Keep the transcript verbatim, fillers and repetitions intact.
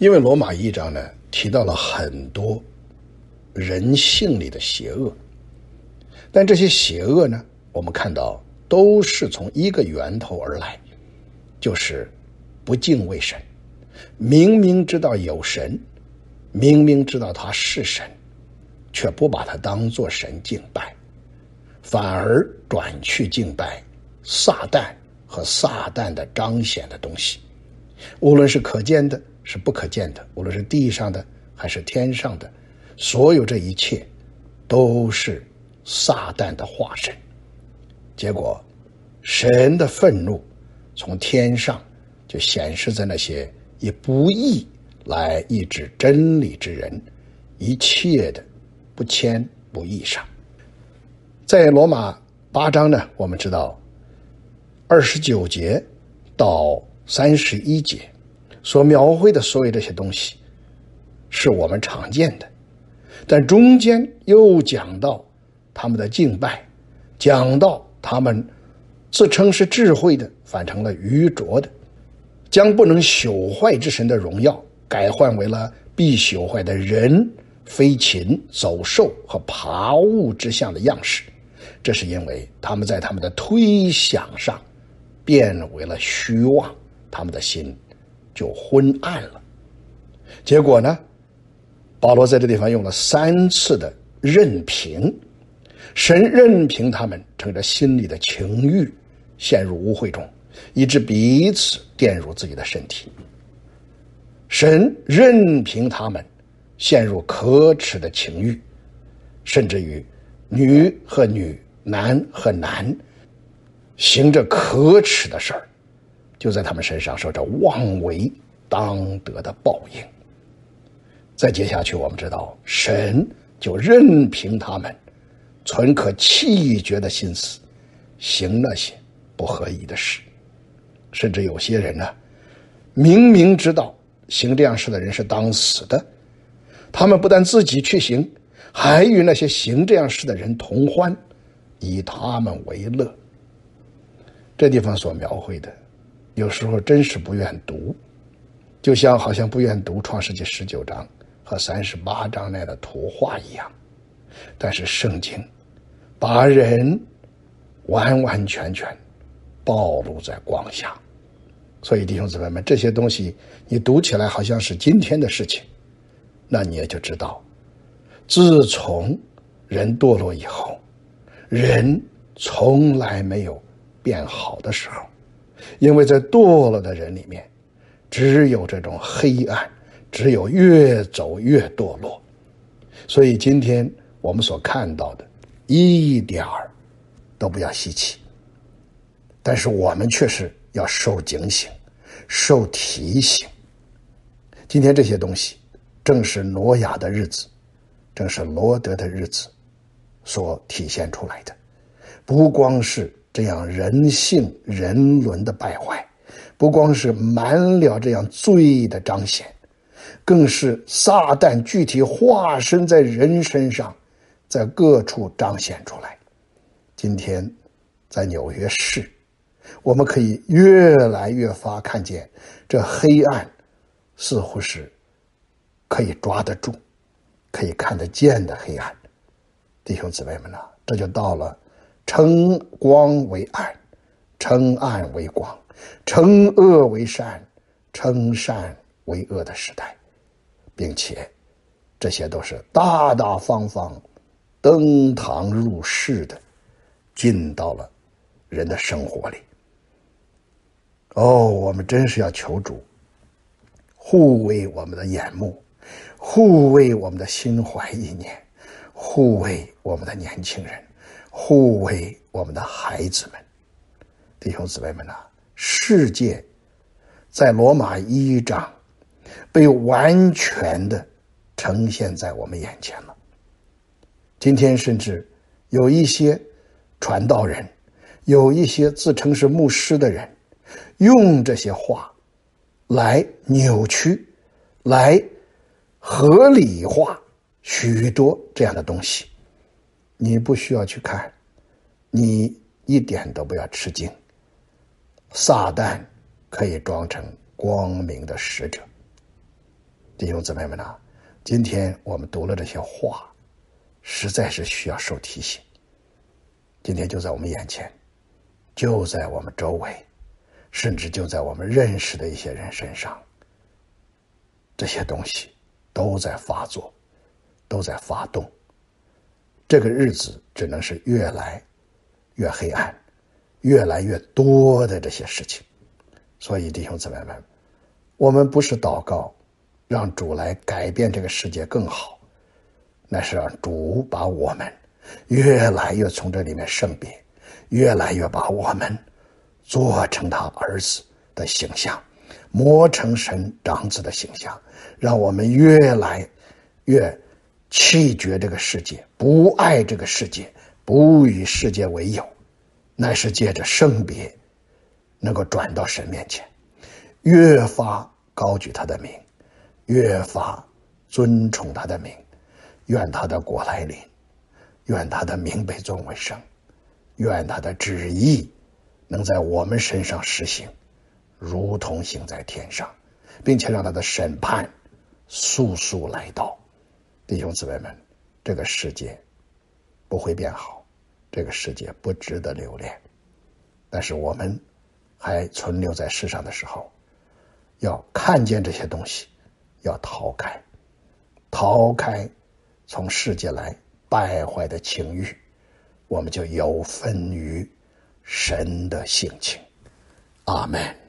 因为罗马一章呢提到了很多人性里的邪恶，但这些邪恶呢，我们看到都是从一个源头而来，就是不敬畏神。明明知道有神，明明知道他是神，却不把他当作神敬拜，反而转去敬拜撒旦和撒旦的彰显的东西，无论是可见的是不可见的，无论是地上的还是天上的，所有这一切都是撒旦的化身。结果神的愤怒从天上就显示在那些以不义来抑制真理之人一切的不谦不义上。在罗马八章呢，我们知道二十九节到三十一节所描绘的所有这些东西是我们常见的，但中间又讲到他们的敬拜，讲到他们自称是智慧的反成了愚拙的，将不能朽坏之神的荣耀改换为了必朽坏的人、飞禽、走兽和爬物之像的样式。这是因为他们在他们的推想上变为了虚妄，他们的心就昏暗了。结果呢，保罗在这地方用了三次的任凭，神任凭他们乘着心里的情欲陷入污秽中，以致彼此玷辱自己的身体。神任凭他们陷入可耻的情欲，甚至于女和女、男和男行着可耻的事儿，就在他们身上受着妄为当得的报应。再接下去我们知道，神就任凭他们存可弃绝的心思，行那些不合宜的事。甚至有些人呢，明明知道行这样事的人是当死的，他们不但自己去行，还与那些行这样事的人同欢，以他们为乐。这地方所描绘的有时候真是不愿读，就像好像不愿读创世纪十九章和三十八章内的图画一样。但是圣经把人完完全全暴露在光下，所以弟兄姊妹们，这些东西你读起来好像是今天的事情，那你也就知道，自从人堕落以后，人从来没有变好的时候，因为在堕落的人里面只有这种黑暗，只有越走越堕落。所以今天我们所看到的一点儿都不要稀奇，但是我们却是要受警醒，受提醒。今天这些东西正是挪亚的日子，正是罗德的日子所体现出来的。不光是这样人性人伦的败坏，不光是满了这样罪的彰显，更是撒旦具体化身在人身上，在各处彰显出来。今天在纽约市，我们可以越来越发看见这黑暗似乎是可以抓得住、可以看得见的黑暗。弟兄姊妹们啊，这就到了称光为暗，称暗为光，称恶为善，称善为恶的时代，并且这些都是大大方方登堂入室的进到了人的生活里。哦，我们真是要求主护卫我们的眼目，护卫我们的心怀意念，护卫我们的年轻人，护卫我们的孩子们。弟兄姊妹们啊，世界在罗马一章被完全的呈现在我们眼前了。今天甚至有一些传道人，有一些自称是牧师的人，用这些话来扭曲，来合理化许多这样的东西。你不需要去看，你一点都不要吃惊。撒旦可以装成光明的使者， 弟兄姊妹们啊，今天我们读了这些话，实在是需要受提醒。今天就在我们眼前，就在我们周围，甚至就在我们认识的一些人身上，这些东西都在发作，都在发动。这个日子只能是越来越黑暗，越来越多的这些事情。所以弟兄姊妹们，我们不是祷告让主来改变这个世界更好，那是让主把我们越来越从这里面圣别，越来越把我们做成他儿子的形象，磨成神长子的形象，让我们越来越弃绝这个世界，不爱这个世界，不与世界为友，乃是借着圣别能够转到神面前，越发高举他的名，越发尊崇他的名。愿他的国来临，愿他的名被尊为圣，愿他的旨意能在我们身上实行，如同行在天上，并且让他的审判速速来到。弟兄姊妹们，这个世界不会变好，这个世界不值得留恋，但是我们还存留在世上的时候，要看见这些东西，要逃开，逃开从世界来败坏的情欲，我们就有分于神的性情。阿们。